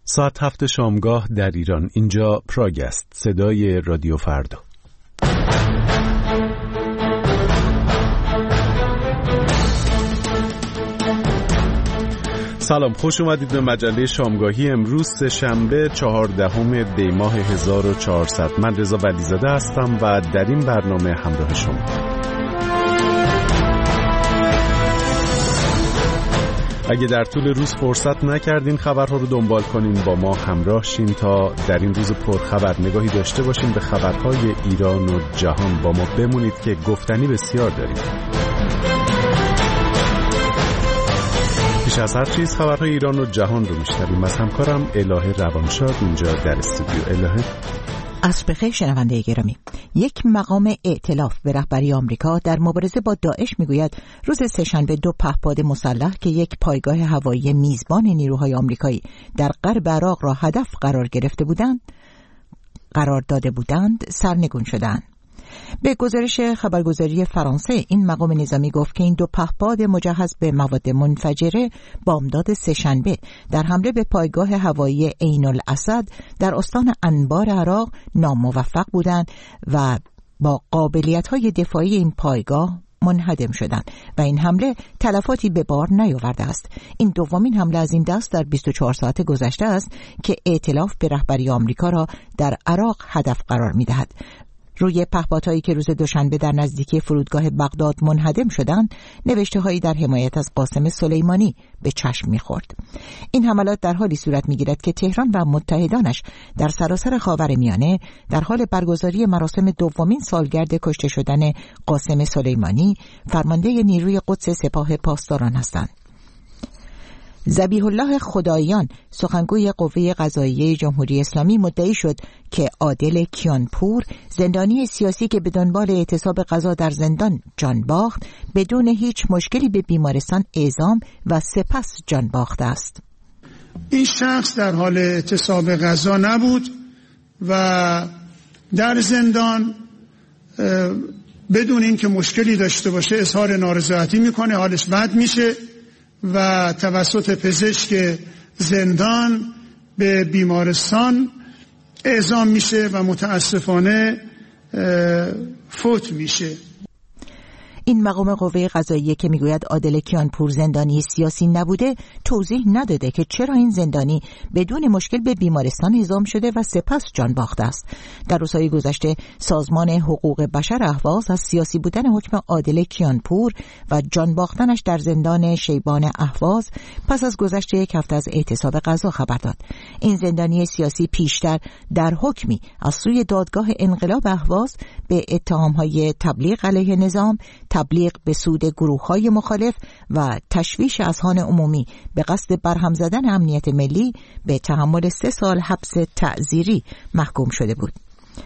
ساعت 7 شامگاه در ایران. اینجا پراگ است، صدای رادیو فردا. سلام، خوش اومدید به مجله شامگاهی امروز سه‌شنبه 14 دی ماه 1400. من رضا ولیزاده هستم و در این برنامه همراه شما. اگه در طول روز فرصت نکردین خبرها رو دنبال کنین، با ما همراه شین تا در این روز پرخبر نگاهی داشته باشیم به خبرهای ایران و جهان. با ما بمونید که گفتنی بسیار داریم. پیش از هر چیز خبرهای ایران و جهان رو میشنویم از همکارم الهه روانشاد اینجا در استودیو. الهه، عصر بخیر شنونده گرامی. یک مقام ائتلاف به رهبری آمریکا در مبارزه با داعش میگوید روز سه‌شنبه 2 پهپاد مسلح که یک پایگاه هوایی میزبان نیروهای آمریکایی در غرب عراق را هدف قرار داده بودند سرنگون شدند. به گزارش خبرگزاری فرانسه این مقام نظامی گفت که این 2 پهپاد مجهز به مواد منفجره بامداد سه‌شنبه در حمله به پایگاه هوایی عین الاسد در استان انبار عراق ناموفق بودند و با قابلیت‌های دفاعی این پایگاه منهدم شدند و این حمله تلفاتی به بار نیاورده است. این دومین حمله از این دست در 24 ساعت گذشته است که ائتلاف به رهبری آمریکا را در عراق هدف قرار می‌دهد. روی پهپادهایی که روز دوشنبه در نزدیکی فرودگاه بغداد منهدم شدند، نوشته‌هایی در حمایت از قاسم سلیمانی به چشم می‌خورد. این حملات در حالی صورت می‌گیرد که تهران و متحدانش در سراسر خاورمیانه در حال برگزاری مراسم دومین سالگرد کشته شدن قاسم سلیمانی، فرمانده نیروی قدس سپاه پاسداران هستند. ذبیح الله خداییان، سخنگوی قوه قضاییه جمهوری اسلامی، مدعی شد که عادل کیانپور، زندانی سیاسی که به دنبال اعتصاب قضا در زندان جان باخت، بدون هیچ مشکلی به بیمارستان اعزام و سپس جان باخته است. این شخص در حال اعتصاب قضا نبود و در زندان بدون اینکه مشکلی داشته باشه اظهار نارضایتی میکنه، حالش بد میشه و توسط پزشک زندان به بیمارستان اعزام میشه و متاسفانه فوت میشه. این مقام قوه قضاییه که میگوید عادل کیانپور زندانی سیاسی نبوده، توضیح نداده که چرا این زندانی بدون مشکل به بیمارستان اعزام شده و سپس جان باخته است. در روزهای گذشته سازمان حقوق بشر اهواز از سیاسی بودن حکم عادل کیانپور و جان باختنش در زندان شیبان اهواز پس از گذشت یک هفته از اعتصاب قضا خبر داد. این زندانی سیاسی پیشتر در حکمی از سوی دادگاه انقلاب اهواز به اتهام‌های تبلیغ علیه نظام، تبلیغ به سود گروه‌های مخالف و تشویش اذهان عمومی به قصد برهم زدن امنیت ملی به تحمل 3 سال حبس تعزیری محکوم شده بود.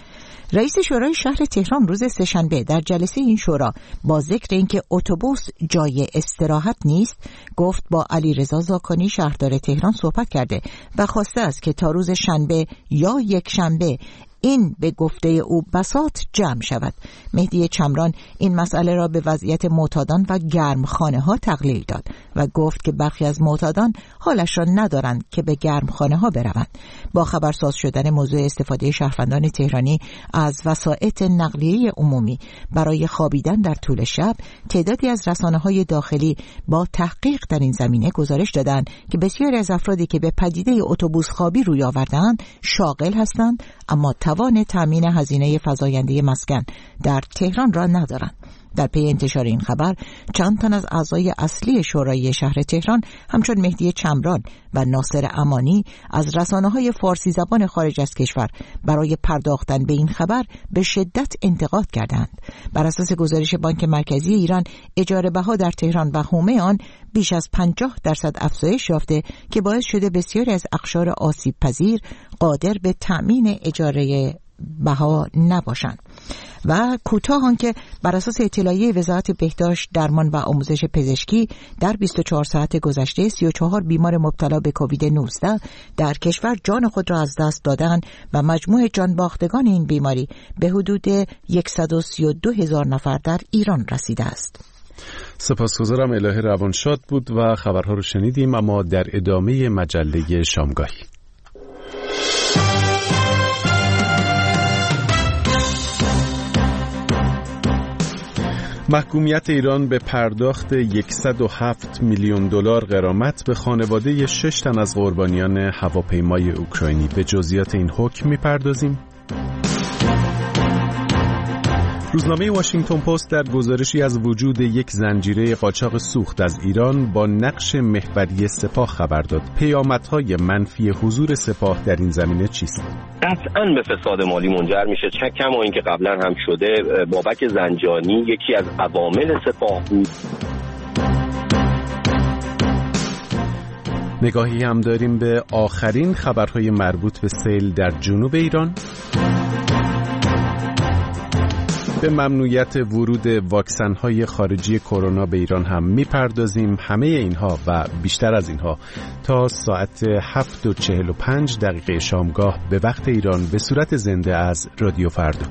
رئیس شورای شهر تهران روز سه‌شنبه در جلسه این شورا با ذکر اینکه اتوبوس جای استراحت نیست، گفت با علیرضا زاکانی شهردار تهران صحبت کرده و خواسته است که تا روز شنبه یا یک شنبه این به گفته او بساط جمع شود. مهدی چمران این مسئله را به وضعیت معتادان و گرمخانه ها تقلیل داد و گفت که برخی از معتادان حالش را ندارند که به گرمخانه ها بروند. با خبرساز شدن موضوع استفاده شهروندان تهرانی از وسایط نقلیه عمومی برای خوابیدن در طول شب، تعدادی از رسانه‌های داخلی با تحقیق در این زمینه گزارش دادند که بسیاری از افرادی که به پدیده اتوبوس خوابی روی آوردند شاغل هستند، اما توان تامین هزینه فزاینده مسکن در تهران را ندارند. در پی انتشار این خبر چند تن از اعضای اصلی شورای شهر تهران همچون مهدی چمران و ناصر امانی از رسانه‌های فارسی زبان خارج از کشور برای پرداختن به این خبر به شدت انتقاد کردند. بر اساس گزارش بانک مرکزی ایران، اجاره بها در تهران و حومه آن بیش از 50% افزایش یافته که باعث شده بسیاری از اقشار آسیب پذیر قادر به تأمین اجاره بها نباشند. و کوتاه آنکه بر اساس اطلاعیه وزارت بهداشت، درمان و آموزش پزشکی در 24 ساعت گذشته 34 بیمار مبتلا به کووید 19 در کشور جان خود را از دست دادند و مجموع جان باختگان این بیماری به حدود 132,000 نفر در ایران رسیده است. سپاسگزارم. الهه روانشاد بود و خبرها رو شنیدیم. اما در ادامه مجله شامگاهی محکومیت ایران به پرداخت 107 میلیون دلار غرامت به خانواده 6 تن از قربانیان هواپیمای اوکراینی. به جزئیات این حکم می‌پردازیم. روزنامه واشنگتن پست در گزارشی از وجود یک زنجیره قاچاق سوخت از ایران با نقش محوری سپاه خبر داد. پیامدهای منفی حضور سپاه در این زمینه چیست؟ قطعاً به فساد مالی منجر میشه، چه کما اینکه قبلا هم شده. بابک زنجانی یکی از عوامل سپاه بود. نگاهی هم داریم به آخرین خبرهای مربوط به سیل در جنوب ایران. به ممنوعیت ورود واکسن‌های خارجی کرونا به ایران هم می‌پردازیم. همه اینها و بیشتر از اینها تا ساعت 7:45 شامگاه به وقت ایران به صورت زنده از رادیو فردا.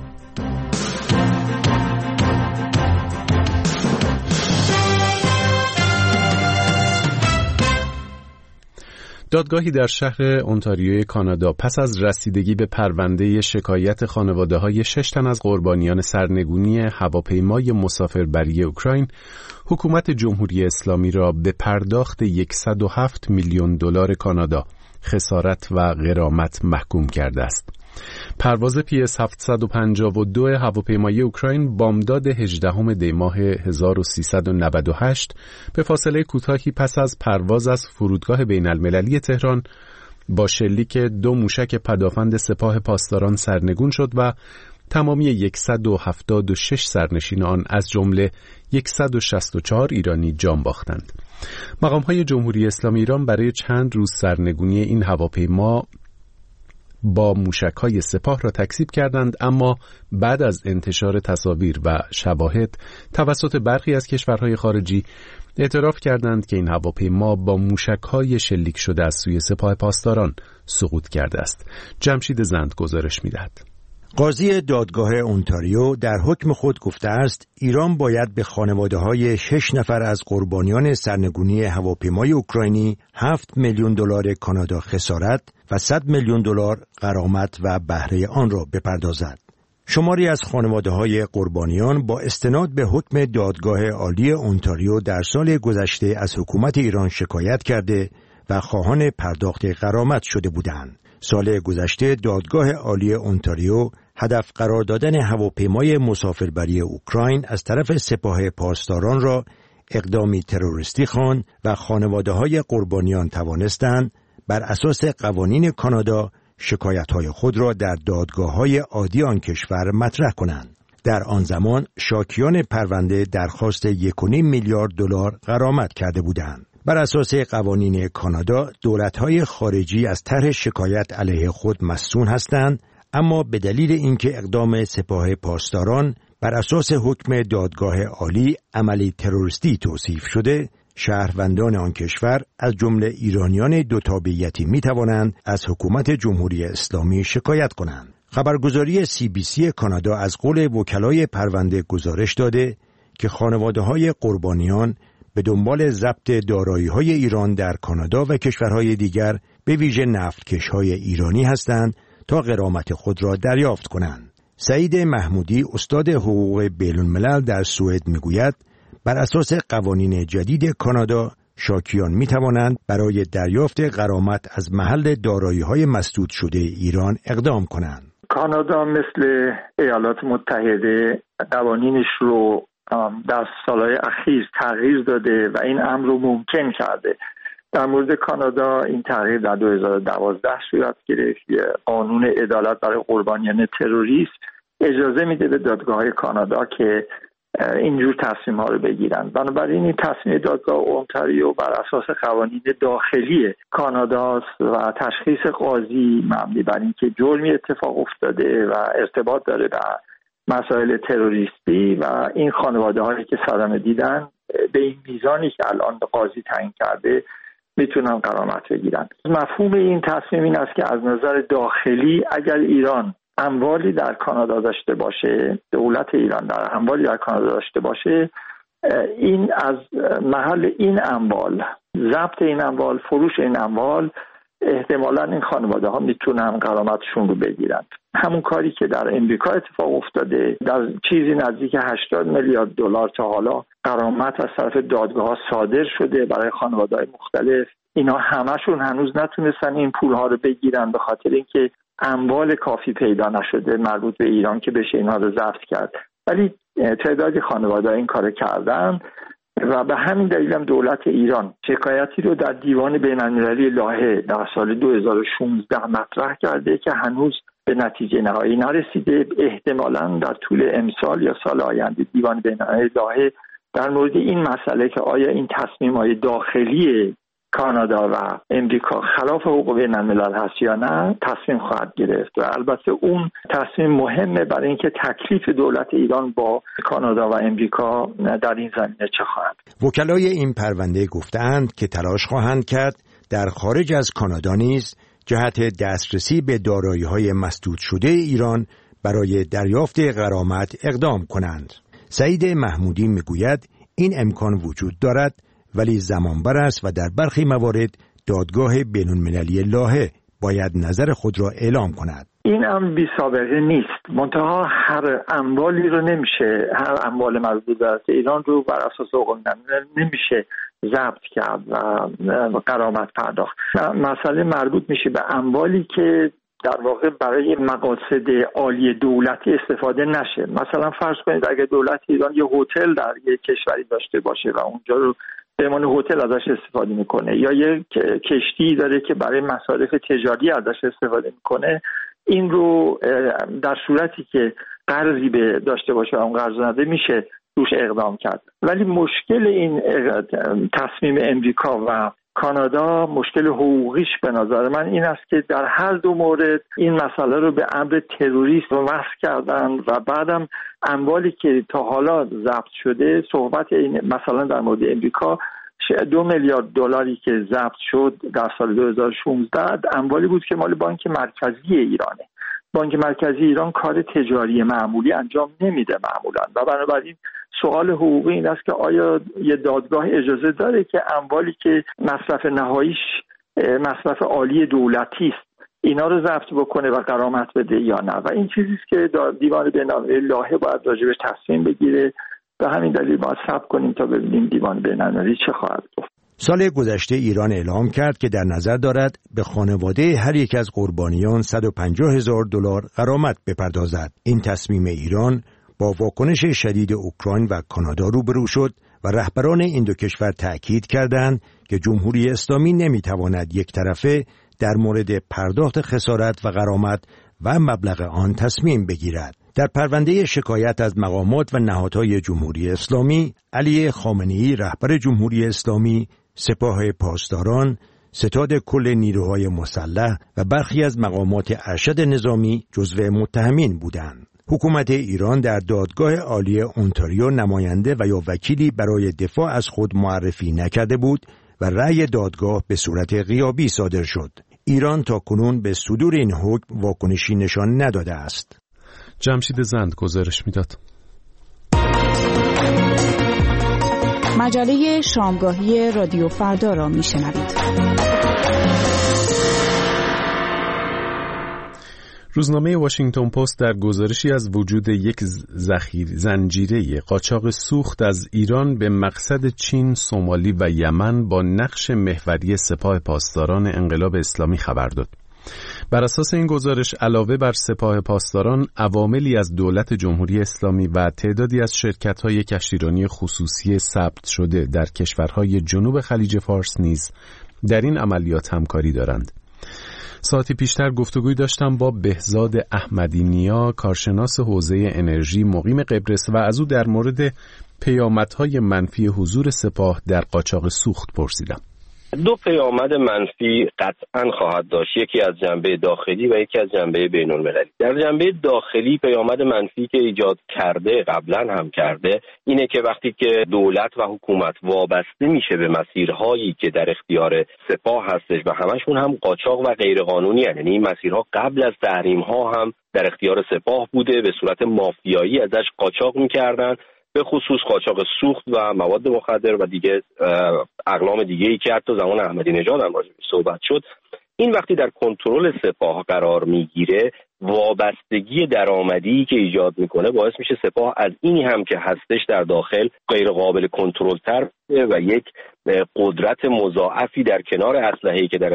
دادگاهی در شهر اونتاریوی کانادا پس از رسیدگی به پرونده شکایت خانواده‌های 6 تن از قربانیان سرنگونی هواپیمای مسافربری اوکراین، حکومت جمهوری اسلامی را به پرداخت 107 میلیون دلار کانادا خسارت و غرامت محکوم کرده است. پرواز PS 752 هواپیمای اوکراین بامداد 18 دی ماه 1398 به فاصله کوتاهی پس از پرواز از فرودگاه بین المللی تهران با شلیک 2 موشک پدافند سپاه پاسداران سرنگون شد و تمامی 176 سرنشین آن از جمله 164 ایرانی جان باختند. مقام‌های جمهوری اسلامی ایران برای چند روز سرنگونی این هواپیما با موشک‌های سپاه را تکذیب کردند، اما بعد از انتشار تصاویر و شواهد توسط برخی از کشورهای خارجی اعتراف کردند که این هواپیما با موشک‌های شلیک شده از سوی سپاه پاسداران سقوط کرده است. جمشید زند گزارش می‌دهد. قاضی دادگاه اونتاریو در حکم خود گفته است ایران باید به خانواده‌های 6 نفر از قربانیان سرنگونی هواپیمای اوکراینی 7 میلیون دلار کانادا خسارت و 100 میلیون دلار غرامت و بهره آن را بپردازد. شماری از خانواده‌های قربانیان با استناد به حکم دادگاه عالی اونتاریو در سال گذشته از حکومت ایران شکایت کرده و خواهان پرداخت غرامت شده بودند. سال گذشته دادگاه عالی اونتاریو هدف قرار دادن هواپیمای مسافربری اوکراین از طرف سپاه پاسداران را اقدامی تروریستی خواند و خانواده‌های قربانیان توانستند بر اساس قوانین کانادا شکایت‌های خود را در دادگاه‌های عادی آن کشور مطرح کنند. در آن زمان شاکیان پرونده درخواست 1.5 میلیارد دلار غرامت کرده بودند. بر اساس قوانین کانادا دولت‌های خارجی از طرح شکایت علیه خود مصون هستند، اما به دلیل اینکه اقدام سپاه پاسداران بر اساس حکم دادگاه عالی عملی تروریستی توصیف شده، شهروندان آن کشور از جمله ایرانیان دو تابعیتی می‌توانند از حکومت جمهوری اسلامی شکایت کنند. خبرگزاری CBC کانادا از قول وکلای پرونده گزارش داده که خانواده‌های قربانیان به دنبال ضبط دارایی‌های ایران در کانادا و کشورهای دیگر به ویژه نفتکش‌های ایرانی هستند تا غرامت خود را دریافت کنند. سعید محمودی استاد حقوق بین‌الملل در سوئد میگوید بر اساس قوانین جدید کانادا شاکیان میتوانند برای دریافت غرامت از محل دارایی‌های مسدود شده ایران اقدام کنند. کانادا مثل ایالات متحده قوانینش رو در سالهای اخیر تغییر داده و این امر رو ممکن کرده. در مورد کانادا این تغییر در 2012 صورت گرفت. قانون عدالت برای قربانیان تروریسم اجازه میده به دادگاه‌های کانادا که اینجور تصمیم‌ها رو بگیرن. بنابراین این تصمیم دادگاه اونتاریو بر اساس قوانین داخلی کاناداست و تشخیص قاضی مبنی بر اینکه جرمی اتفاق افتاده و ارتباط داره به مسائل تروریستی و این خانواده‌هایی که صدمه دیدن به این میزانی که الان قاضی تعیین کرده میتونن غرامت بگیرن. مفهوم این تصمیم این است که از نظر داخلی اگر ایران اموالی در کانادا داشته باشه، دولت ایران در اموالی در کانادا داشته باشه، این از محل این اموال، ضبط این اموال، فروش این اموال احتمالاً این خانواده ها میتونن غرامتشون رو بگیرن. همون کاری که در امریکا اتفاق افتاده، در چیزی نزدیک 80 میلیارد دلار تا حالا غرامت از طرف دادگاه ها صادر شده برای خانواده‌های مختلف. اینا همشون هنوز نتونستن این پولها رو بگیرن به خاطر اینکه اموال کافی پیدا نشده مربوط به ایران که بشه اینها رو ضبط کرد. ولی تعدادی خانواده این کار کردن و به همین دلیل هم دولت ایران شکایتی رو در دیوان بین‌المللی لاهه در سال 2016 مطرح کرده که هنوز به نتیجه نهایی نرسیده. احتمالاً در طول امسال یا سال آینده دیوان بین‌المللی لاهه در مورد این مسئله که آیا این تصمیم‌های داخلی کانادا و امریکا خلاف حقوق بین‌الملل هست یا نه تصمیم خواهد گرفت و البته اون تصمیم مهمه برای اینکه تکلیف دولت ایران با کانادا و امریکا در این زمینه چه خواهد. وکلای این پرونده گفتند که تلاش خواهند کرد در خارج از کانادا نیز جهت دسترسی به دارایی‌های مسدود شده ایران برای دریافت غرامت اقدام کنند. سعید محمودی میگوید این امکان وجود دارد ولی زمانبر است و در برخی موارد دادگاه بین‌المللی لاهه باید نظر خود را اعلام کند. این هم بی سابقه نیست. منتها هر اموالی رو نمیشه، هر اموال مربوط به ایران رو بر اساس حقوق نمیشه ضبط کرد و غرامت پرداخت. مسئله مربوط میشه به اموالی که در واقع برای مقاصد عالی دولتی استفاده نشه. مثلا فرض کنید اگه دولت ایران یه هتل در یک کشوری داشته باشه و اونجا رو به عنوان هتل ازش استفاده میکنه یا یک کشتی داره که برای مصارف تجاری ازش استفاده میکنه، این رو در صورتی که قرضی به داشته باشه و اون قرض نده میشه روش اقدام کرد. ولی مشکل این تصمیم امریکا و کانادا، مشکل حقوقیش به نظر من این است که در هر دو مورد این مسئله رو به امر تروریسم وصل کردن و بعدم اموالی که تا حالا ضبط شده، صحبت این مثلا در مورد امریکا 2 میلیارد دلاری که ضبط شد در سال 2016 اموالی بود که مال بانک مرکزی ایرانه. بانک مرکزی ایران کار تجاری معمولی انجام نمیده معمولا و بنابراین سوال حقوقی این است که آیا یه دادگاه اجازه داره که اموالی که مصرف نهاییش مصرف عالی دولتی است اینا رو ضبط بکنه و غرامت بده یا نه. و این چیزی است که دیوان بین‌المللی لاهه باید راجبش تصمیم بگیره. به همین دلیل باید صبر کنیم تا ببینیم دیوان بین‌المللی چه خواهد گفت. سال گذشته ایران اعلام کرد که در نظر دارد به خانواده هر یک از قربانیان $150,000 غرامت بپردازد. این تصمیم ایران با واکنش شدید اوکراین و کانادا روبرو شد و رهبران این دو کشور تأکید کردند که جمهوری اسلامی نمیتواند یک طرفه در مورد پرداخت خسارت و غرامت و مبلغ آن تصمیم بگیرد. در پرونده شکایت از مقامات و نهادهای جمهوری اسلامی، علی خامنه‌ای رهبر جمهوری اسلامی، سپاه پاسداران، ستاد کل نیروهای مسلح و برخی از مقامات ارشد نظامی جزو متهمین بودند. حکومت ایران در دادگاه عالی اونتاریو نماینده و یا وکیلی برای دفاع از خود معرفی نکرده بود و رأی دادگاه به صورت غیابی صادر شد. ایران تاکنون به صدور این حکم واکنشی نشان نداده است. جمشید زند گزارش میداد. مجله شامگاهی رادیو فردا را میشنوید. روزنامه واشنگتن پست در گزارشی از وجود یک زنجیره قاچاق سوخت از ایران به مقصد چین، سومالی و یمن با نقش محوری سپاه پاسداران انقلاب اسلامی خبر داد. بر اساس این گزارش علاوه بر سپاه پاسداران، عواملی از دولت جمهوری اسلامی و تعدادی از شرکت‌های کشتیرانی خصوصی ثبت شده در کشورهای جنوب خلیج فارس نیز در این عملیات همکاری دارند. ساعتی پیشتر گفتگوی داشتم با بهزاد احمدی نیا، کارشناس حوزه انرژی مقیم قبرس و از او در مورد پیامدهای منفی حضور سپاه در قاچاق سوخت پرسیدم. دو پیامد منفی قطعاً خواهد داشت، یکی از جنبه داخلی و یکی از جنبه بین‌المللی. در جنبه داخلی پیامد منفی که ایجاد کرده، قبلا هم کرده، اینه که وقتی که دولت و حکومت وابسته میشه به مسیرهایی که در اختیار سپاه هستش و همشون هم قاچاق و غیرقانونی هستند، یعنی این مسیرها قبل از تحریم‌ها هم در اختیار سپاه بوده، به صورت مافیایی ازش قاچاق می‌کردن، به خصوص قاچاق سوخت و مواد مخدر و دیگه اقلام دیگه‌ای که حتی زمان احمدی نژاد هم راجعش صحبت شد. این وقتی در کنترل سپاه قرار میگیره، وابستگی درآمدی که ایجاد میکنه باعث میشه سپاه از اینی هم که هستش در داخل غیر قابل کنترل تر و یک قدرت مضاعفی در کنار اسلحه‌ای که در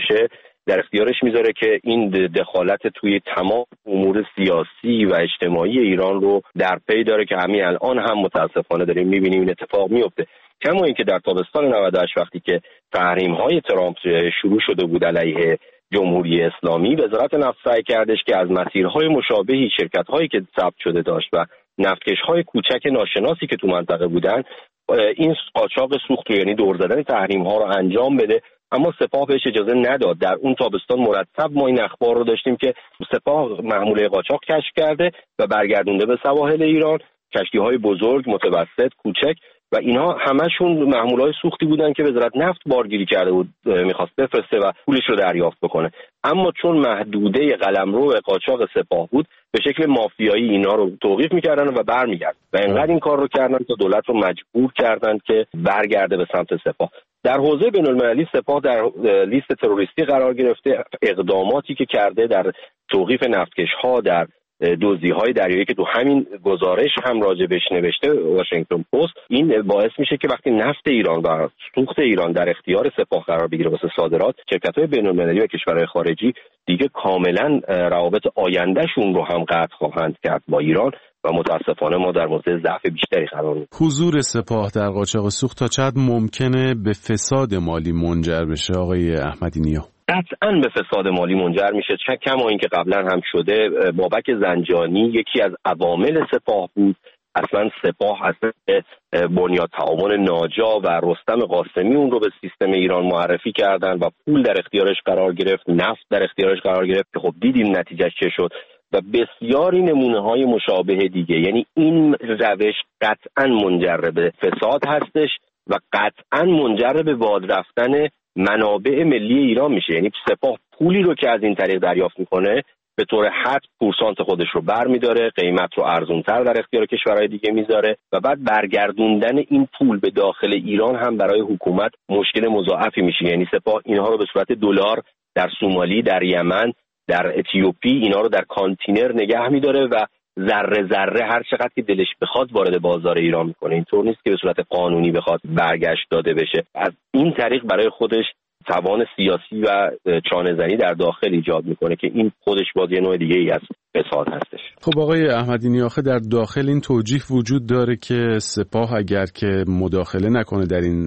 اختیارش میذاره که این دخالت توی تمام امور سیاسی و اجتماعی ایران رو در پی داره که همین الان هم متاسفانه داریم میبینیم این اتفاق میفته. کما اینکه در تابستان 98 وقتی که تحریم‌های ترامپ شروع شده بود علیه جمهوری اسلامی، وزارت نفت سعی کردش که از مسیرهای مشابهی شرکت‌هایی که ثبت شده داشت و نفتکش‌های کوچک ناشناسی که تو منطقه بودن این قاچاق سوخت رو، یعنی دور زدن تحریم‌ها رو انجام بده، اما سپاه بهش اجازه نداد. در اون تابستان مرتب ما این اخبار رو داشتیم که سپاه محموله قاچاق کشف کرده و برگردونده به سواحل ایران، کشتی‌های بزرگ، متوسط، کوچک، و اینها همشون محموله‌های سوختی بودن که وزارت نفت بارگیری کرده بود، می‌خواست بفرسته و پولش رو دریافت بکنه. اما چون محدوده قلمرو قاچاق سپاه بود، به شکل مافیایی اینا رو توقیف می‌کردن و برمیگرد و اینقدر این کار رو کردن تا دولت رو مجبور کردن که برگرده به سمت سپاه. در حوزه بین‌المللی سپاه در لیست تروریستی قرار گرفته. اقداماتی که کرده در توقیف نفتکش‌ها، در دزدی‌های دریایی که تو همین گزارش هم راجبش نوشته واشنگتن پست، این باعث میشه که وقتی نفت ایران و سوخت ایران در اختیار سپاه قرار بگیره واسه صادرات، شرکت‌های بین‌المللی و کشورهای خارجی دیگه کاملا روابط آیندهشون رو هم قطع خواهند کرد با ایران و متاسفانه ما در موضع ضعف بیشتری قرار می‌گیریم. حضور سپاه در قاچاق سوخت تا چقدر ممکنه به فساد مالی منجر بشه آقای احمدی نیا؟ قطعاً به فساد مالی منجر میشه، کما اینکه قبلا هم شده. بابک زنجانی یکی از عوامل سپاه بود. اصلا سپاه اصلا بنیاد تعاون ناجا و رستم قاسمی اون رو به سیستم ایران معرفی کردن و پول در اختیارش قرار گرفت، نفت در اختیارش قرار گرفت که خب دیدیم نتیجهش چه شد و بسیاری نمونه‌های مشابه دیگه. یعنی این روش قطعاً منجر به فساد هستش و قطعاً منجر به باد رفتن منابع ملی ایران میشه. یعنی سپاه پولی رو که از این طریق دریافت میکنه به طور حد پورسانت خودش رو برمیداره، قیمت رو ارزونتر در اختیار کشورهای دیگه میذاره و بعد برگردوندن این پول به داخل ایران هم برای حکومت مشکل مضاعفی میشه. یعنی سپاه اینها رو به صورت دلار در سومالی، در یمن، در اتیوپی اینا رو در کانتینر نگه میداره و ذره ذره هر چقدر که دلش بخواد وارد بازار ایران میکنه. اینطور نیست که به صورت قانونی بخواد برگشت داده بشه. از این طریق برای خودش توان سیاسی و چانه‌زنی در داخل ایجاد میکنه که این خودش باز یه نوع دیگه ای از فساد هستش. خب آقای احمدی نیا، در داخل این توجیه وجود داره که سپاه اگر که مداخله نکنه در این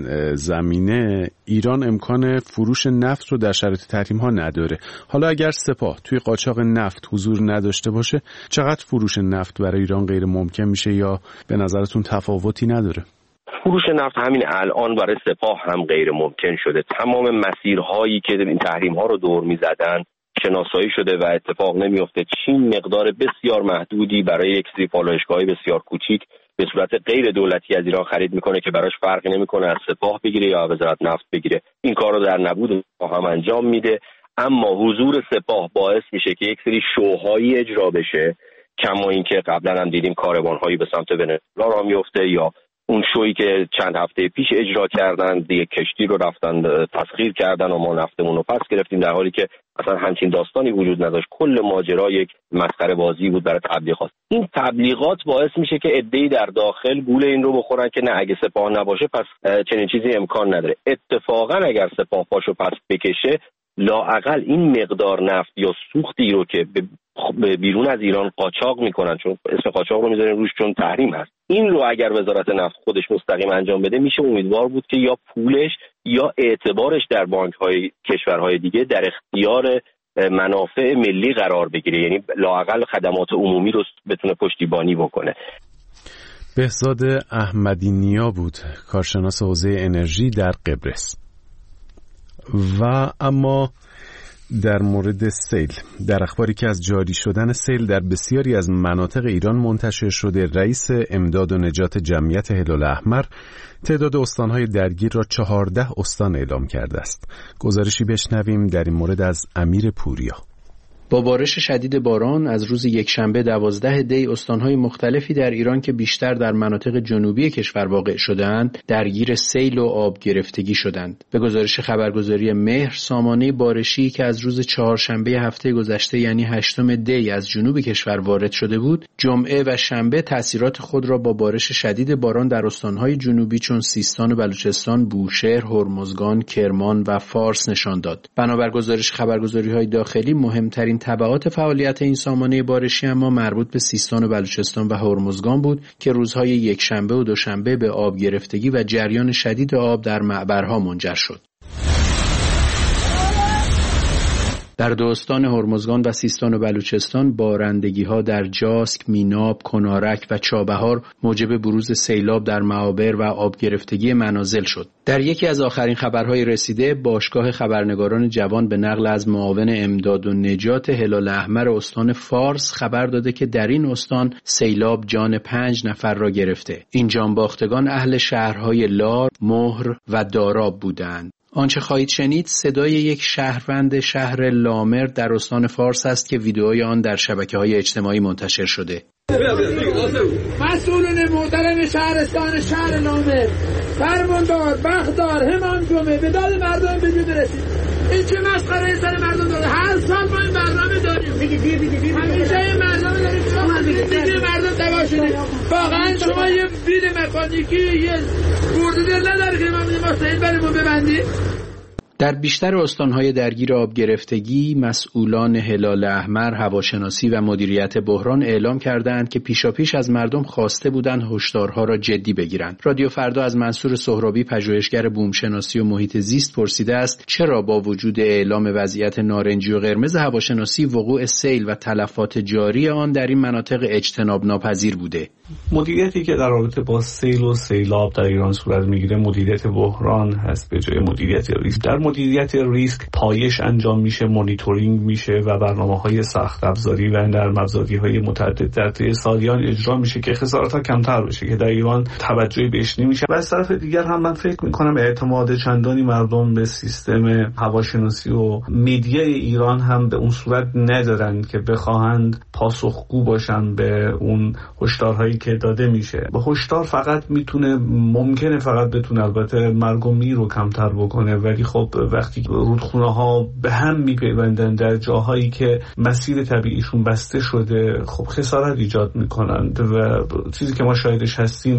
زمینه، ایران امکان فروش نفت رو در شرایط تحریم ها نداره. حالا اگر سپاه توی قاچاق نفت حضور نداشته باشه، چقدر فروش نفت برای ایران غیر ممکن میشه یا به نظرتون تفاوتی نداره؟ فروش نفت همین الان برای سپاه هم غیر ممکن شده. تمام مسیرهایی که این تحریم ها رو دور میزدن شناسایی شده و اتفاق نمیفته. چین مقدار بسیار محدودی برای یک سری پالایشگاه‌های بسیار کوچیک به صورت غیر دولتی از ایران خرید میکنه که براش فرقی نمیکنه از سپاه بگیره یا وزارت نفت بگیره. این کار رو در نبود هم انجام میده. اما حضور سپاه باعث میشه که یک سری شوهایی اجرا بشه، کما اینکه قبلا هم دیدیم کاروان‌هایی به سمت ونزوئلا راه میفته، یا اون شویی که چند هفته پیش اجرا کردن، یک کشتی رو رفتن تسخیر کردن و ما نفتمون رو پس گرفتیم، در حالی که اصلا همچین داستانی وجود نداشت. کل ماجرا یک مسخره بازی بود برای تبلیغات. این تبلیغات باعث میشه که عده‌ای در داخل گول این رو بخورن که نه، اگه سپاه نباشه پس چنین چیزی امکان نداره. اتفاقا اگر سپاه پاشو پس بکشه، لااقل این مقدار نفت یا سوختی رو که بیرون از ایران قاچاق میکنن، چون اسم قاچاق رو میذارن روش چون تحریم هست، این رو اگر وزارت نفت خودش مستقیم انجام بده، میشه امیدوار بود که یا پولش یا اعتبارش در بانک‌های کشورهای دیگه در اختیار منافع ملی قرار بگیره، یعنی لااقل خدمات عمومی رو بتونه پشتیبانی بکنه. بهزاد احمدی نیا بود، کارشناس حوزه انرژی در قبرس. و اما در مورد سیل، در اخباری که از جاری شدن سیل در بسیاری از مناطق ایران منتشر شده، رئیس امداد و نجات جمعیت هلال احمر تعداد استانهای درگیر را 14 استان اعلام کرده است. گزارشی بشنویم در این مورد از امیر پوریا. با بارش شدید باران از روز یکشنبه 12 دی استانهای مختلفی در ایران که بیشتر در مناطق جنوبی کشور واقع شدند درگیر سیل و آب گرفتگی شدند. به گزارش خبرگزاری مهر، سامانه بارشی که از روز چهارشنبه هفته گذشته یعنی 8 دی از جنوب کشور وارد شده بود، جمعه و شنبه تأثیرات خود را با بارش شدید باران در استانهای جنوبی چون سیستان و بلوچستان، بوشهر، هرمزگان، کرمان و فارس نشان داد. بنابر گزارش خبرگزاری‌های داخلی، مهمترین تبعات فعالیت این سامانه بارشی اما مربوط به سیستان و بلوچستان و هرمزگان بود که روزهای یکشنبه و دوشنبه به آب گرفتگی و جریان شدید آب در معبرها منجر شد. در دو استان هرمزگان و سیستان و بلوچستان بارندگی‌ها در جاسک، میناب، کنارک و چابهار موجب بروز سیلاب در معابر و آب گرفتگی منازل شد. در یکی از آخرین خبرهای رسیده، باشگاه خبرنگاران جوان به نقل از معاون امداد و نجات هلال احمر استان فارس خبر داده که در این استان سیلاب جان 5 نفر را گرفته. این جانباختگان اهل شهرهای لار، مهر و داراب بودند. آنچه خواهید شنید صدای یک شهروند شهر لامر در استان فارس است که ویدئوی آن در شبکه‌های اجتماعی منتشر شده. مسئولان محترم شهرستان شهر لامر، فرماندار، بختدار، همام جمعه به داد مردم به جود رسید. این چه مسخره سر مردم داره؟ هر سال ما این برنامه داریم. همیشه این برنامه داریم. شما دیگه مردم دوا شدید. واقعا شما یه بیل مکانیکی، یه گرددر نداره که ما سیل بریم و ببندیم. در بیشتر استانهای درگیر آب گرفتگی، مسئولان هلال احمر، هواشناسی و مدیریت بحران اعلام کردند که پیشاپیش از مردم خواسته بودند هشدارها را جدی بگیرند. رادیو فردا از منصور سهرابی، پژوهشگر بومشناسی و محیط زیست، پرسیده است چرا با وجود اعلام وضعیت نارنجی و قرمز هواشناسی وقوع سیل و تلفات جاری آن در این مناطق اجتناب ناپذیر بوده. مدیریتی که در رابطه با سیل و سیلاب در ایران صورت میگیره مدیریت بحران هست به جای مدیریت ریسک. در مدیریت ریسک پایش انجام میشه، مانیتورینگ میشه و برنامه‌های سخت افزاری و نرم افزاری‌های متعدد در طی سالیان اجرا میشه که خسارت‌ها کمتر بشه که در ایران توجهی بهش نمیشه. و از طرف دیگر هم من فکر میکنم اعتماد چندانی مردم به سیستم هواشناسی و میدیای ایران هم به اون صورت ندارن که بخواهند پاسخگو باشن به اون هشدارهایی که داده میشه. به هشدار فقط ممکنه بتونه البته مرگ و میر رو کمتر بکنه، ولی خب وقتی رودخونه ها به هم میپیوندن در جاهایی که مسیر طبیعیشون بسته شده، خب خسارت ایجاد میکنند و چیزی که ما شاهدش هستیم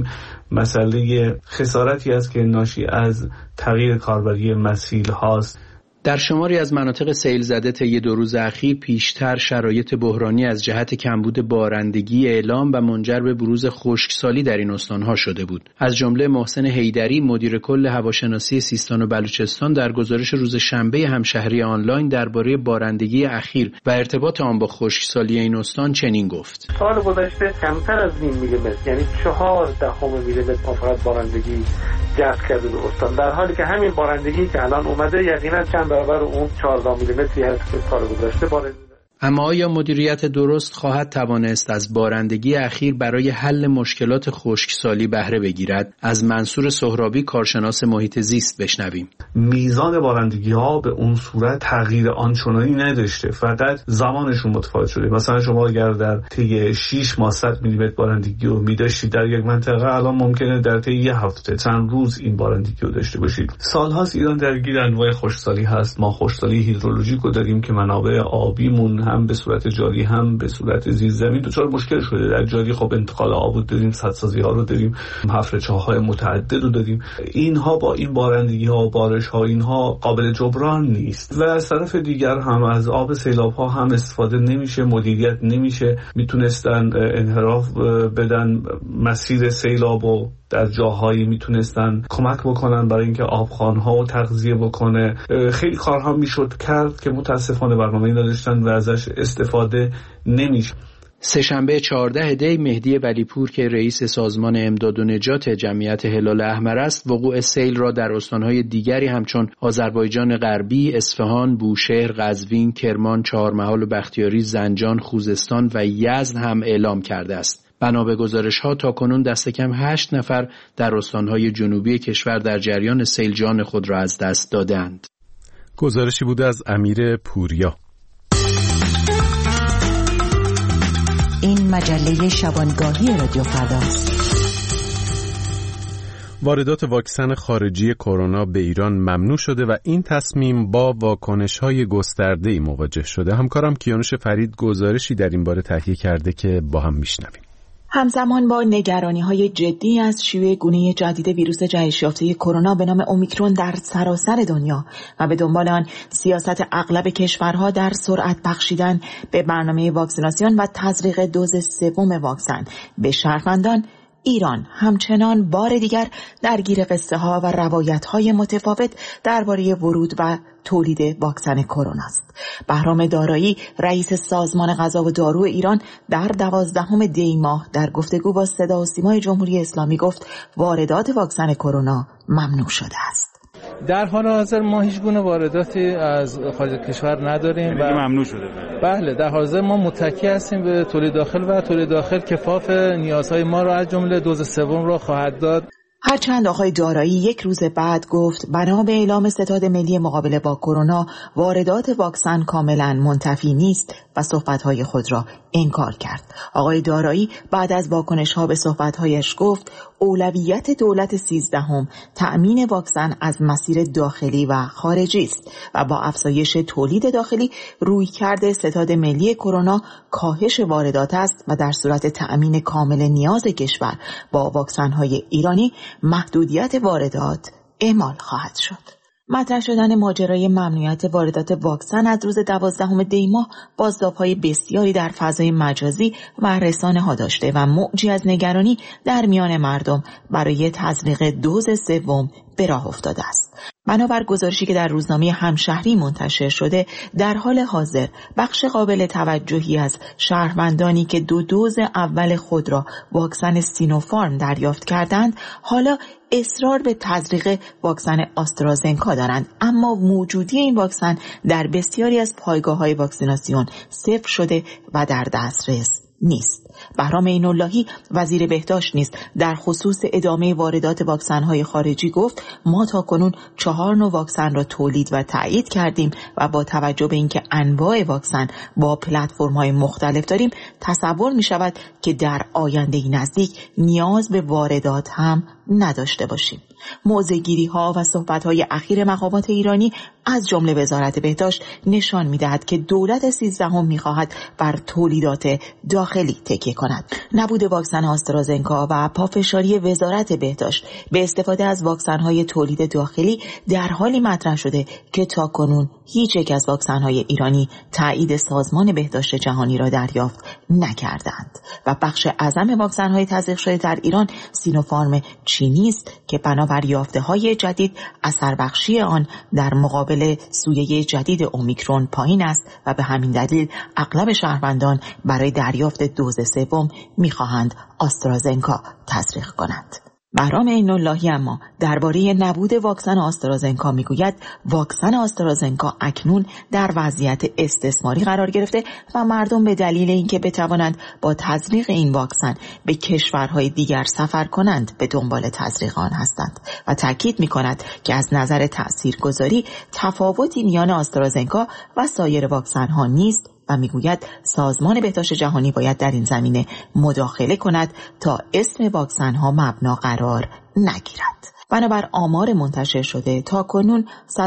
مسئله خسارتی است که ناشی از تغییر کاربری مسیل هاست. در شماری از مناطق سیل زده طی 2 روز اخیر پیشتر شرایط بحرانی از جهت کمبود بارندگی اعلام و منجر به بروز خشکسالی در این استانها شده بود. از جمله محسن حیدری، مدیر کل هواشناسی سیستان و بلوچستان، در گزارش روز شنبه همشهری آنلاین درباره بارندگی اخیر و ارتباط آن با خشکسالی این استان چنین گفت: سال گذشته کمتر از 0.5 میلیمتر، یعنی 0.4 میلیمتر فقط بارندگی جذب کرده به استان، در حالی که همین بارندگی که الان اومده یقینا چند برابر اون 14 میلیمتری هست که سال گذشته بارندگی. اما آیا مدیریت درست خواهد توانست از بارندگی اخیر برای حل مشکلات خشکسالی بهره بگیرد؟ از منصور سهرابی، کارشناس محیط زیست، بشنویم. میزان بارندگی ها به اون صورت تغییر آنچنانی نداشته، فقط زمانشون متفاوت شده. مثلا شما اگر در طی 6 ماه 100 میلیمتر بارندگی رو می‌داشتید در یک منطقه، الان ممکنه در طی 1 هفته چند روز این بارندگی رو داشته باشید. سال‌هاست ایران درگیر انواع خشکسالی هست. ما خشکسالی هیدرولوژیک رو داریم که منابع آبیمون هم به صورت جاری هم به صورت زیرزمین دچار مشکل شده. در جاری خب انتقال آب داریم، سدسازی ها رو داریم، حفر چاه‌های متعدد رو داریم. اینها با این بارندگی ها و بارش ها اینها قابل جبران نیست و از طرف دیگر هم از آب سیلاب ها هم استفاده نمیشه، مدیریت نمیشه. میتونستن انحراف بدن مسیر سیلاب و در جاهایی میتونستن کمک بکنن برای اینکه آبخوان‌ها رو تغذیه بکنه. خیلی کارها میشد کرد که متاسفانه برنامه‌ای نداشتن و ازش استفاده نمیشه. سه‌شنبه 14 دی مهدی ولیپور که رئیس سازمان امداد و نجات جمعیت هلال احمر است، وقوع سیل را در استان‌های دیگری همچون آذربایجان غربی، اصفهان، بوشهر، قزوین، کرمان، چهارمحال و بختیاری، زنجان، خوزستان و یزد هم اعلام کرده است. بنا به گزارش‌ها تاکنون دست کم 8 نفر در استان‌های جنوبی کشور در جریان سیل جان خود را از دست دادند. گزارشی بوده از امیر پوریا. این مجله شبانگاهی رادیو فرداست. واردات واکسن خارجی کرونا به ایران ممنوع شده و این تصمیم با واکنش‌های گسترده‌ای مواجه شده. همکارم کیانوش فرید گزارشی در این باره تهیه کرده که با هم میشنویم. همزمان با نگرانی‌های جدی از شیوع گونه جدید ویروس جهش یافته کرونا به نام اومیکرون در سراسر دنیا و به دنبال آن سیاست اغلب کشورها در سرعت بخشیدن به برنامه واکسیناسیون و تزریق دوز سوم واکسن به شهروندان، ایران همچنان بار دیگر درگیر قصه ها و روایت های متفاوت درباره ورود و تولید واکسن کرونا است. بهرام دارایی رئیس سازمان غذا و دارو ایران در 12 دی ماه در گفتگو با صدا و سیمای جمهوری اسلامی گفت واردات واکسن کرونا ممنوع شده است. در حال حاضر ما هیچ گونه وارداتی از خارج کشور نداریم و ممنوع شده. بله، در حال حاضر ما متکی هستیم به تولید داخل و تولید داخل کفاف نیازهای ما را از جمله دوز سوم را خواهد داد. هرچند آقای دارایی یک روز بعد گفت بنا به اعلام ستاد ملی مقابله با کرونا واردات واکسن کاملا منتفی نیست و صحبت‌های خود را انکار کرد. آقای دارایی بعد از واکنش‌ها به صحبت‌هایش گفت اولویت دولت 13 تأمین واکسن از مسیر داخلی و خارجی است و با افزایش تولید داخلی رویکرد ستاد ملی کرونا کاهش واردات است و در صورت تأمین کامل نیاز کشور با واکسن‌های ایرانی محدودیت واردات اعمال خواهد شد. مطرح شدن ماجرای ممنوعیت واردات واکسن از روز 12 دی ماه بازتاب‌های بسیاری در فضای مجازی و رسانه‌ها داشته و موجی از نگرانی در میان مردم برای تزریق دوز سوم به راه افتاده است. بنابر گزارشی که در روزنامه همشهری منتشر شده، در حال حاضر بخش قابل توجهی از شهروندانی که 2 دوز اول خود را واکسن سینوفارم دریافت کردند، حالا اصرار به تزریق واکسن آسترازنکا دارند، اما موجودی این واکسن در بسیاری از پایگاه‌های واکسیناسیون صفر شده و در دسترس نیست. بهرام عین‌اللهی وزیر بهداشت نیز در خصوص ادامه واردات واکسن‌های خارجی گفت ما تاکنون 4 نوع واکسن را تولید و تایید کردیم و با توجه به اینکه انواع واکسن با پلتفرم‌های مختلف داریم تصور می‌شود که در آینده نزدیک نیاز به واردات هم نداشته باشیم. موضع‌گیری‌ها و صحبت‌های اخیر مقامات ایرانی از جمله وزارت بهداشت نشان می‌دهد که دولت 13 می‌خواهد بر تولیدات داخلی تکیه کند. نبود واکسن آسترازنکا و پافشاری وزارت بهداشت به استفاده از واکسن‌های تولید داخلی در حالی مطرح شده که تاکنون هیچ یک از واکسن‌های ایرانی تایید سازمان بهداشت جهانی را دریافت نکردند و بخش اعظم واکسن‌های تزریق شده در ایران سینوفارم چینی است که بنابر یافته‌های جدید اثر بخشی آن در مقابل سویه جدید اومیکرون پایین است و به همین دلیل اغلب شهروندان برای دریافت دوز سوم می‌خواهند آسترازنکا تزریق کنند. بهرام عین‌اللهی اما درباره نبود واکسن آسترازنکا میگوید واکسن آسترازنکا اکنون در وضعیت استثماری قرار گرفته و مردم به دلیل اینکه بتوانند با تزریق این واکسن به کشورهای دیگر سفر کنند به دنبال تزریق آن هستند و تاکید میکند که از نظر تاثیرگذاری تفاوتی میان آسترازنکا و سایر واکسن ها نیست و میگوید سازمان بهداشت جهانی باید در این زمینه مداخله کند تا اسم واکسن ها مبنا قرار نگیرد. بنابر آمار منتشر شده تا کنون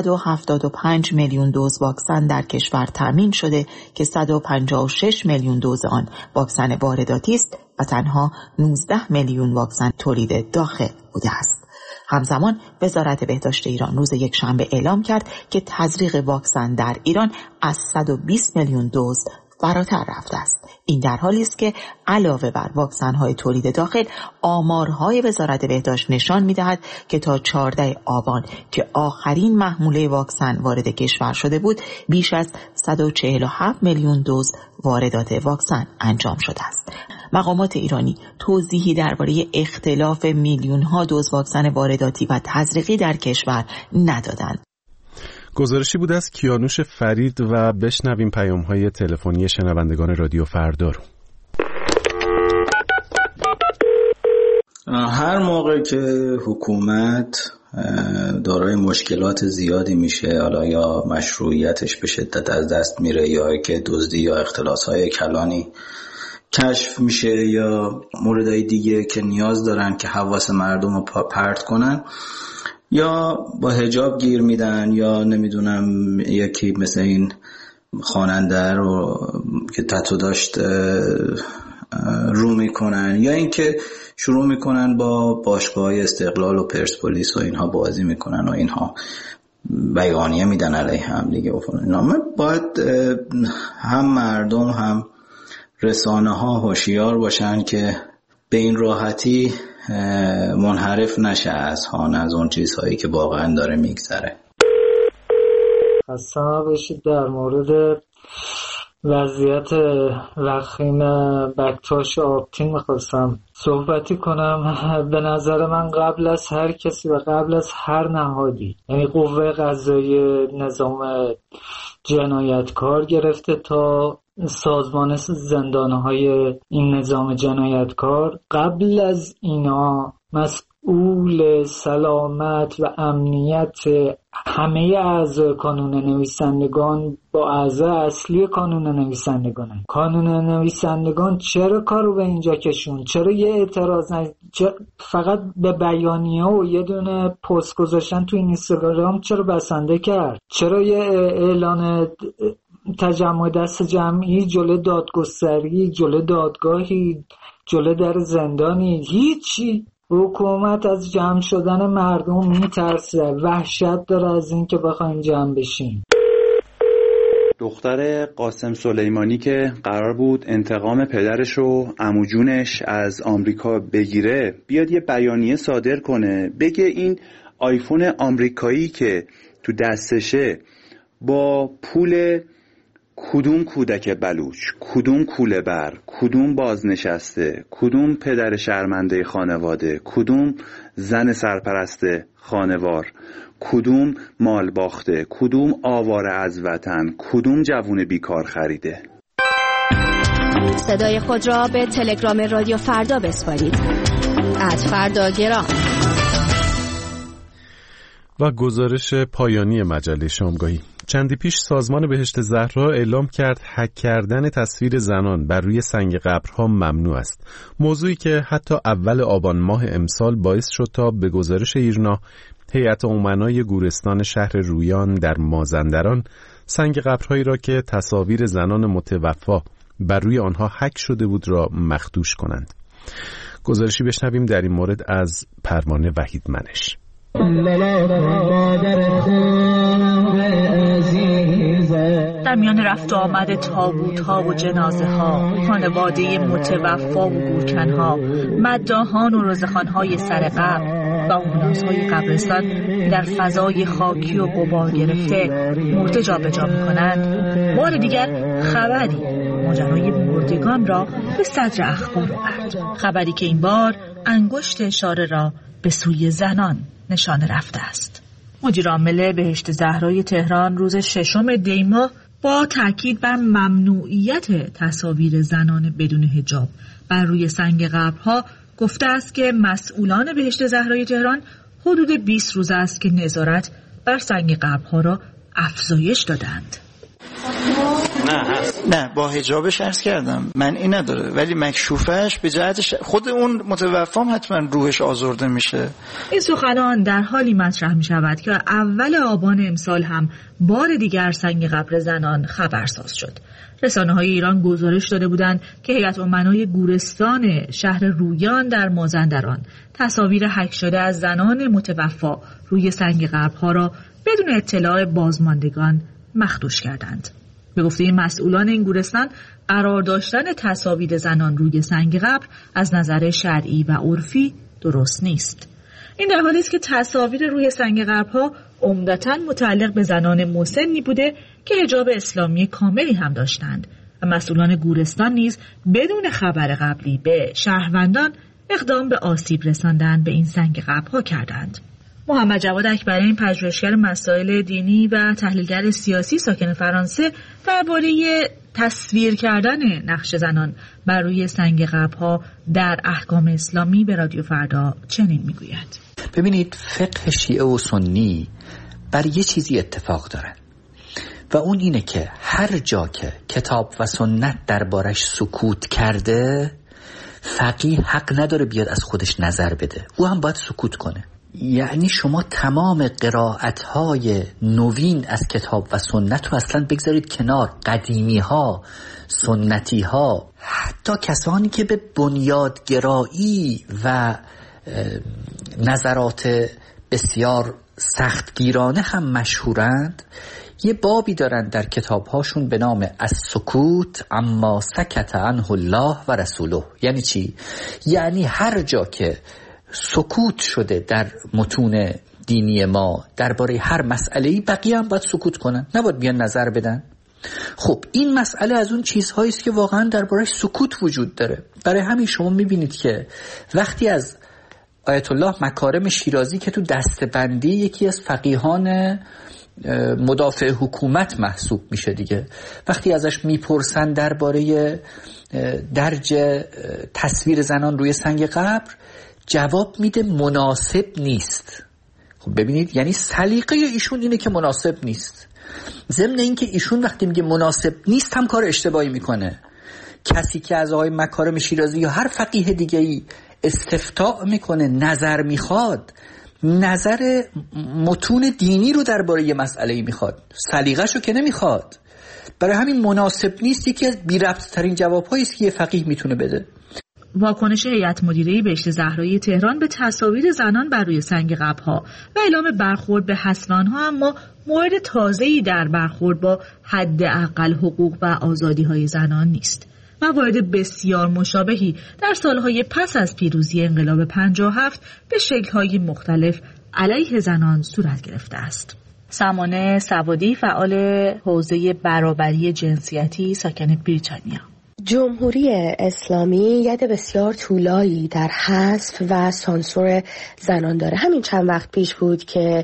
175 میلیون دوز واکسن در کشور تامین شده که 156 میلیون دوز آن واکسن وارداتی است و تنها 19 میلیون واکسن تولید داخل بوده است. همزمان وزارت بهداشت ایران روز یکشنبه اعلام کرد که تزریق واکسن در ایران از 120 میلیون دوز فراتر رفته است. این در حالی است که علاوه بر واکسن‌های تولید داخل، آمارهای وزارت بهداشت نشان می‌دهد که تا 14 آبان که آخرین محموله واکسن وارد کشور شده بود، بیش از 147 میلیون دوز واردات واکسن انجام شده است. مقامات ایرانی توضیحی درباره اختلاف میلیون‌ها دوز واکسن وارداتی و تزریقی در کشور ندادند. گزارشی بود از کیانوش فرید و بشنویم پیام‌های تلفنی شنوندگان رادیو فردا رو. هر موقع که حکومت دارای مشکلات زیادی میشه، حالا یا مشروعیتش به شدت از دست میره یا که دزدی یا اختلاس‌های کلانی کشف میشه یا موردهای دیگه که نیاز دارن که حواس مردم رو پرت کنن، یا با حجاب گیر میدن، یا نمیدونم یکی مثل این خواننده رو که تتو داشت رو میکنن، یا اینکه شروع میکنن با باشگاه‌های استقلال و پرسپولیس و اینها بازی میکنن و اینها بیانیه میدن علیه هم دیگه. من باید هم مردم هم رسانه ها هوشیار باشن که به این راحتی منحرف نشه از اون چیزهایی که واقعا داره میگذره. خسته بشید. در مورد وضعیت وخیم بکتاش آبتین میخواستم صحبتی کنم. به نظر من قبل از هر کسی و قبل از هر نهادی، یعنی قوه قضاییه، نظام جنایتکار گرفته تا سازمان زندانهای این نظام جنایتکار، قبل از اینا مسئول سلامت و امنیت همه اعضای کانون نویسندگان با اعضای اصلی کانون نویسندگانه. کانون نویسندگان چرا کارو به اینجا کشون؟ چرا یه اعتراض فقط به بیانیه و یه دونه پست گذاشتن تو اینستاگرام چرا بسنده کرد؟ چرا یه اعلان تجمع دست جمعی جلوی دادگستری، جلوی دادگاهی، جلوی در زندانی؟ هیچی. حکومت از جمع شدن مردم میترسه، وحشت داره از این که بخوایم جمع بشیم. دختر قاسم سلیمانی که قرار بود انتقام پدرش و عمو جونش از آمریکا بگیره، بیاد یه بیانیه صادر کنه، بگه این آیفون آمریکایی که تو دستشه با پول کدوم کودک بلوچ، کدوم کوله بر، کدوم بازنشسته، کدوم پدر شرمنده خانواده، کدوم زن سرپرست خانوار، کدوم مال باخته، کدوم آواره از وطن، کدوم جوون بیکار خریده. صدای خود را به تلگرام رادیو فردا بسپارید. @فرداگرام. و گزارش پایانی مجله شامگاهی. چندی پیش سازمان بهشت زهرا اعلام کرد هک کردن تصویر زنان بر روی سنگ قبرها ممنوع است. موضوعی که حتی اول آبان ماه امسال باعث شد تا به گزارش ایرنا هیئت امنای گورستان شهر رویان در مازندران سنگ قبرهایی را که تصاویر زنان متوفا بر روی آنها هک شده بود را مخدوش کنند. گزارشی بشنویم در این مورد از پروانه وحید منش. در میان رفت و آمد تابوت‌ها و جنازه‌ها، خانواده متوفا و گورکن‌ها، مداحان و رزخوان‌های سر قبر و آمبولانس‌های قبرستان در فضای خاکی و غبار گرفته مرده جابجا می‌کنند، بار دیگر خبری ماجرای مردگان را به صدر اخبار آورد. خبری که این بار انگشت اشاره را به سوی زنان نشانه رفته است. مدیر عامل بهشت زهرای تهران روز 6 دی ماه با تاکید بر ممنوعیت تصاویر زنان بدون حجاب بر روی سنگ قبرها گفته است که مسئولان بهشت زهرای تهران حدود 20 روز است که نظارت بر سنگ قبرها را افزایش دادند. نه با حجابش عرض کردم من این نداره، ولی مکشوفش به جهت خود اون متوفام حتما روحش آزرده میشه. این سخنان در حالی مطرح می شود که اول آبان امسال هم بار دیگر سنگ قبر زنان خبرساز شد. رسانه‌های ایران گزارش داده بودند که هیئت امنای گورستان شهر رویان در مازندران تصاویر هک شده از زنان متوفا روی سنگ قبرها را بدون اطلاع بازماندگان مخدوش کردند. به گفته مسئولان این گورستان، قرار داشتن تصاویر زنان روی سنگ قبر از نظر شرعی و عرفی درست نیست. این در حالی است که تصاویر روی سنگ قبرها عمدتاً متعلق به زنان مسنی بوده که حجاب اسلامی کاملی هم داشتند و مسئولان گورستان نیز بدون خبر قبلی به شهروندان اقدام به آسیب رساندن به این سنگ قبرها کردند. محمد جواد اکبرین، پژوهشگر مسائل دینی و تحلیلگر سیاسی ساکن فرانسه، درباره تصویر کردن نقش زنان بر روی سنگ قبرها در احکام اسلامی به رادیو فردا چنین میگوید: ببینید، فقه شیعه و سنی بر یه چیزی اتفاق دارن. و اون اینه که هر جا که کتاب و سنت دربارش سکوت کرده، فقیه حق نداره بیاد از خودش نظر بده، او هم باید سکوت کنه. یعنی شما تمام قرائت‌های نوین از کتاب و سنت رو اصلا بگذارید کنار، قدیمی‌ها، سنتی‌ها، حتی کسانی که به بنیادگرایی و نظرات بسیار سختگیرانه هم مشهورند، یه بابی دارن در کتابهاشون به نام السکوت اما سکت عنه الله و رسوله. یعنی چی؟ یعنی هر جا که سکوت شده در متون دینی ما درباره هر مسئله‌ای، بقیه هم باید سکوت کنن، نباید بیان نظر بدن. خب این مسئله از اون چیزهایی است که واقعا درباره‌اش سکوت وجود داره. برای همین شما می‌بینید که وقتی از آیت الله مکارم شیرازی که تو دسته‌بندی یکی از فقیهان مدافع حکومت محسوب میشه دیگه، وقتی ازش میپرسن درباره درج تصویر زنان روی سنگ قبر، جواب میده مناسب نیست. خب ببینید، یعنی سلیقه ایشون اینه که مناسب نیست. ضمن این که ایشون وقتی میگه مناسب نیست هم کار اشتباهی میکنه. کسی که از آقای مکارم شیرازی یا هر فقیه دیگه‌ای استفتاء میکنه، نظر میخواد، نظر متون دینی رو درباره یه مسئله‌ای میخواد، سلیقه‌شو که نمیخواد. برای همین مناسب نیست یکی از بی‌ربط‌ترین جواب‌هایی است که یه فقیه میتونه بده. واکنش هیئت مدیره بهشت زهرای تهران به تصاویر زنان بر روی سنگ قبرها و اعلام برخورد به حسنانها اما مورد تازه‌ای در برخورد با حداقل حقوق و آزادی‌های زنان نیست. موارد بسیار مشابهی در سالهای پس از پیروزی انقلاب 57 به شکل‌های مختلف علیه زنان صورت گرفته است. سمانه سوادی، فعال حوزه برابری جنسیتی، ساکن بریتانیا. جمهوری اسلامی ید بسیار طولایی در حذف و سانسور زنان داره. همین چند وقت پیش بود که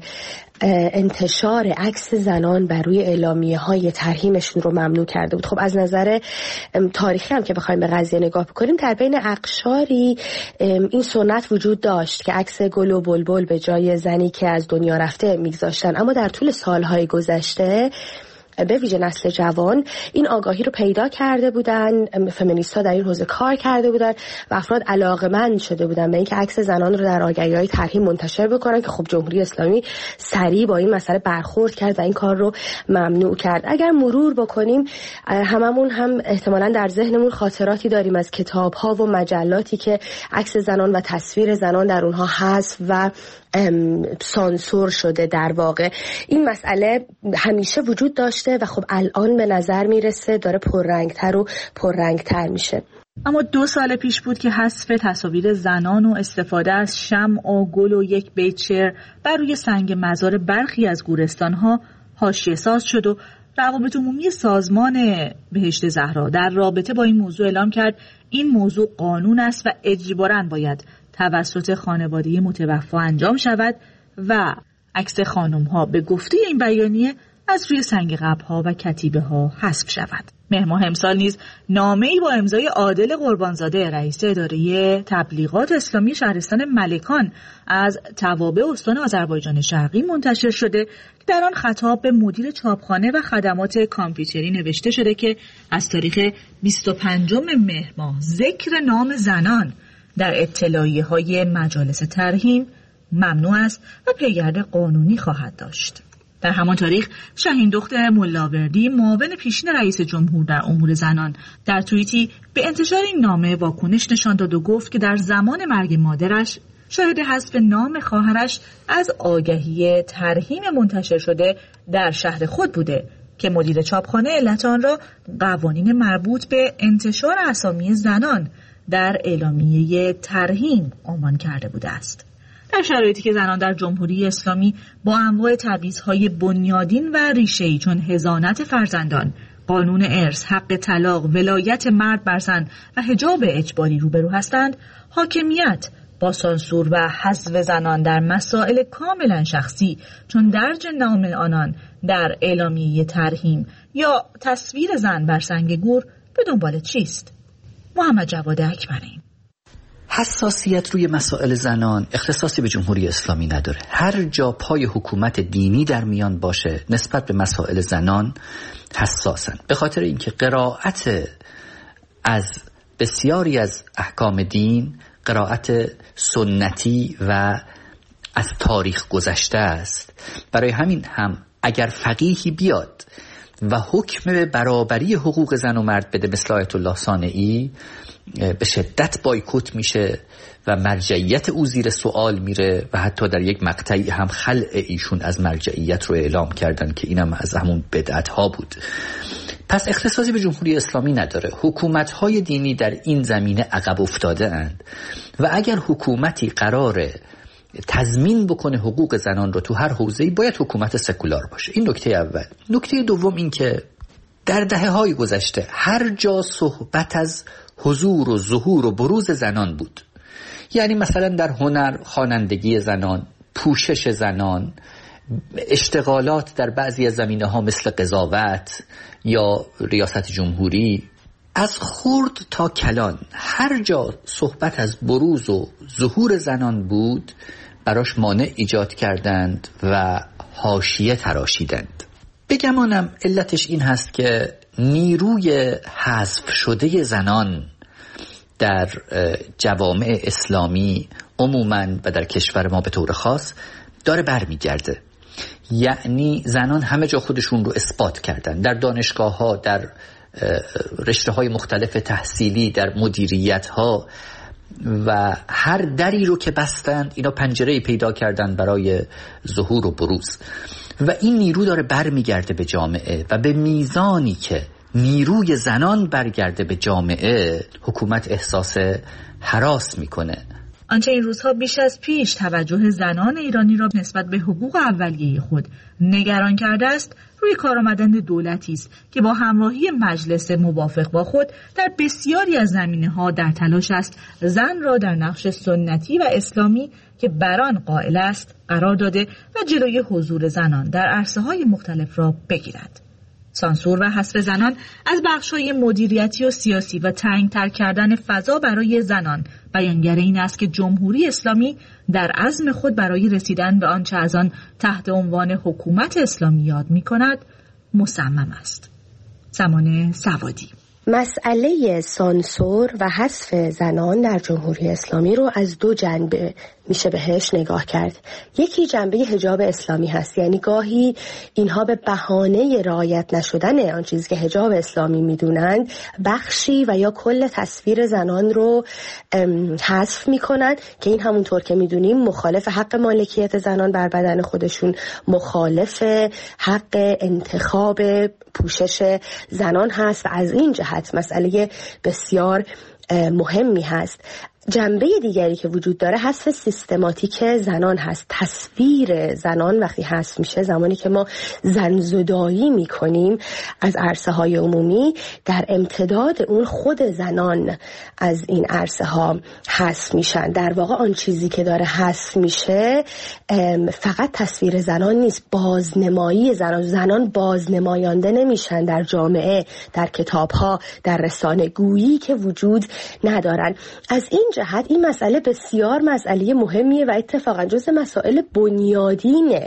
انتشار عکس زنان بر روی اعلامیه‌های ترحیمشون رو ممنوع کرده بود. خب از نظر تاریخی هم که بخوایم به قضیه نگاه بکنیم، در بین اقشاری این سنت وجود داشت که عکس گل و بلبل به جای زنی که از دنیا رفته میگذاشتن، اما در طول سالهای گذشته به ویژه نسل جوان این آگاهی رو پیدا کرده بودن، فمینیست‌ها در این حوزه کار کرده بودن و افراد علاقه‌مند شده بودن به اینکه عکس زنان رو در آگهی‌های ترحیم منتشر بکنن که خب جمهوری اسلامی سریع با این مسئله برخورد کرد و این کار رو ممنوع کرد. اگر مرور بکنیم، هممون هم احتمالاً در ذهنمون خاطراتی داریم از کتاب‌ها و مجلاتی که عکس زنان و تصویر زنان در اونها حذف و سانسور شده. در واقع این مسئله همیشه وجود داشته و خب الان به نظر میرسه داره پررنگتر و پررنگتر میشه. اما 2 سال پیش بود که حذف تصاویر زنان و استفاده از شمع و گل و یک بیت شعر بر روی سنگ مزار برخی از گورستان‌ها حاشیه ساز شد و روابط عمومی سازمان بهشت زهرا در رابطه با این موضوع اعلام کرد این موضوع قانون است و اجباراً باید توسط خانواده متوفی انجام شود و عکس خانم‌ها به گفته این بیانیه از روی سنگ قبرها و کتیبه ها حذف شود. مهر امسال نیز نامه‌ای با امضای عادل قربانزاده رئیس اداره تبلیغات اسلامی شهرستان ملکان از توابع استان آذربایجان شرقی منتشر شده که در آن خطاب به مدیر چاپخانه و خدمات کامپیوتری نوشته شده که از تاریخ 25 مهر ماه ذکر نام زنان در اطلاعیه‌های مجالس ترحیم ممنوع است و پیگرد قانونی خواهد داشت. در همان تاریخ شاهین دختر ملاوردی، معاون پیشین رئیس جمهور در امور زنان، در توییتی به انتشار این نامه واکنش نشان داد و گفت که در زمان مرگ مادرش شاهد حذف نام خواهرش از آگهی ترحیم منتشر شده در شهر خود بوده که مدیر چاپخانه علت آن را قوانین مربوط به انتشار اسامی زنان در اعلامیه ترحیم عنوان کرده بوده است. در شرایطی که زنان در جمهوری اسلامی با انواع تبعیض‌های بنیادین و ریشه‌ای چون حضانت فرزندان، قانون ارث، حق طلاق، ولایت مرد بر زن و حجاب اجباری روبرو هستند، حاکمیت با سانسور و حذف زنان در مسائل کاملا شخصی چون درج نام آنان در اعلامیه ترحیم یا تصویر زن بر سنگ گور به دنبال چیست؟ محمد جواد اکبری. حساسیت روی مسائل زنان اختصاصی به جمهوری اسلامی نداره. هر جا پای حکومت دینی در میان باشه نسبت به مسائل زنان حساسن، به خاطر اینکه قرائت از بسیاری از احکام دین قرائت سنتی و از تاریخ گذشته است. برای همین هم اگر فقیهی بیاد و حکم برابری حقوق زن و مرد بده مثل آیت الله صانعی، به شدت بایکوت میشه و مرجعیت او زیر سوال میره و حتی در یک مقطعی هم خلع ایشون از مرجعیت رو اعلام کردن که اینم از همون بدعت ها بود. پس اختصاصی به جمهوری اسلامی نداره. حکومت‌های دینی در این زمینه عقب افتاده اند و اگر حکومتی قراره تضمین بکنه حقوق زنان رو تو هر حوزه‌ای باید حکومت سکولار باشه. این نکته اول. نکته دوم این که در دهه‌های گذشته هر جا صحبت از حضور و ظهور و بروز زنان بود، یعنی مثلا در هنر خوانندگی زنان، پوشش زنان، اشتغالات در بعضی از زمینه‌ها مثل قضاوت یا ریاست جمهوری، از خرد تا کلان هر جا صحبت از بروز و ظهور زنان بود براش مانع ایجاد کردند و حاشیه تراشیدند. بگمانم علتش این هست که نیروی حذف شده زنان در جوامع اسلامی عموماً و در کشور ما به طور خاص داره برمیگرده. یعنی زنان همه جا خودشون رو اثبات کردن، در دانشگاه ها، در رشته های مختلف تحصیلی، در مدیریت ها، و هر دری رو که بستند اینا پنجره‌ای پیدا کردن برای ظهور و بروز و این نیرو داره برمیگرده به جامعه و به میزانی که نیروی زنان برگرده به جامعه حکومت احساس هراس میکنه. آنچه این روزها بیش از پیش توجه زنان ایرانی را نسبت به حقوق اولیه خود نگران کرده است، روی کار آمدن دولتی است که با همراهی مجلس موافق با خود در بسیاری از زمینه‌ها در تلاش است زن را در نقش سنتی و اسلامی که بر آن قائل است قرار داده و جلوی حضور زنان در عرصه‌های مختلف را بگیرد. سانسور و حذف زنان از بخش‌های مدیریتی و سیاسی و تنگ‌تر کردن فضا برای زنان بیانگر این است که جمهوری اسلامی در عزم خود برای رسیدن به آنچه از آن تحت عنوان حکومت اسلامی یاد می‌کند مصمم است. زمان سوادی. مسئله سانسور و حذف زنان در جمهوری اسلامی رو از دو جنبه میشه بهش نگاه کرد. یکی جنبه حجاب اسلامی هست، یعنی گاهی اینها به بهانه رعایت نشدن آن چیزی که حجاب اسلامی میدونند بخشی و یا کل تصویر زنان رو حذف میکنند که این همونطور که میدونیم مخالف حق مالکیت زنان بر بدن خودشون، مخالف حق انتخاب پوشش زنان هست و از این جهت مسئله بسیار مهمی هست. جنبه دیگری که وجود داره حذف سیستماتیک زنان هست. تصویر زنان وقتی حذف میشه، زمانی که ما زن‌زدایی میکنیم از عرصه های عمومی، در امتداد اون خود زنان از این عرصه ها حذف میشن. در واقع آن چیزی که داره حذف میشه فقط تصویر زنان نیست، بازنمایی زنان بازنمایانده نمیشن در جامعه، در کتاب ها، در رسانه گویی که وجود ندارن. از این جهت این مسئله بسیار مسئله مهمیه و اتفاقا جز مسائل بنیادین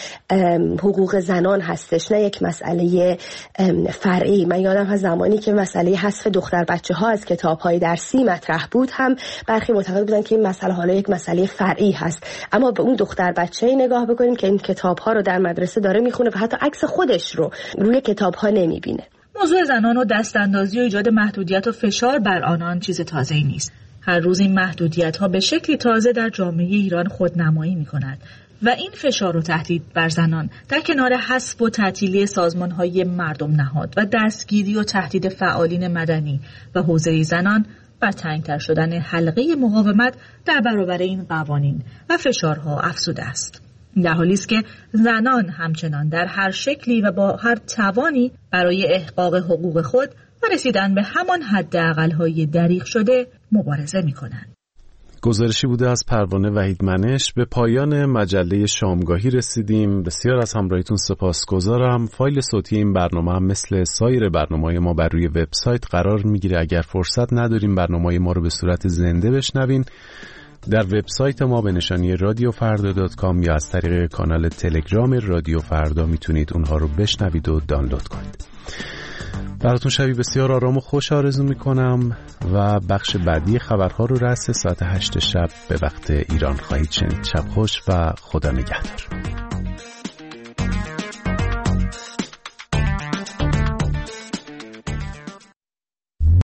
حقوق زنان هستش، نه یک مسئله فرعی. من یادم هست زمانی که مسئله حذف دختر بچه ها از کتاب های درسی مطرح بود، هم برخی معتقد بودن که این مسئله حالا یک مسئله فرعی هست، اما به اون دختر بچه نگاه بکنیم که این کتاب ها رو در مدرسه داره میخونه و حتی عکس خودش رو روی کتاب ها نمیبینه. موضوع زنان و دستاندازی و ایجاد محدودیت و فشار بر آنان چیز تازه‌ای نیست. هر روز این محدودیت‌ها به شکلی تازه در جامعه ایران خودنمایی می‌کند و این فشار و تهدید بر زنان در کنار حذف و تعطیلی سازمان‌های مردم نهاد و دستگیری و تهدید فعالین مدنی و حوزه زنان بر تنگ‌تر شدن حلقه مقاومت در برابر این قوانین و فشارها افزوده است. در حالی است که زنان همچنان در هر شکلی و با هر توانی برای احقاق حقوق خود و رسیدن به همان حداقل‌های دریغ شده مبارزه می‌کنند. گزارشی بوده از پروانه وحید منش. به پایان مجله شامگاهی رسیدیم. بسیار از همراهیتون سپاسگزارم. فایل صوتی این برنامه هم مثل سایر برنامه‌های ما بر روی وبسایت قرار میگیره. اگر فرصت نداریم برنامه‌های ما رو به صورت زنده بشنوین، در وبسایت ما به نشانی radiofarda.com یا از طریق کانال تلگرام رادیو فردا میتونید اونها رو بشنوید و دانلود کنید. براتون شبی بسیار آرام و خوش آرزو میکنم و بخش بعدی خبرها رو رأس ساعت 8 شب به وقت ایران خواهید شنید. شب خوش و خدا نگهدار.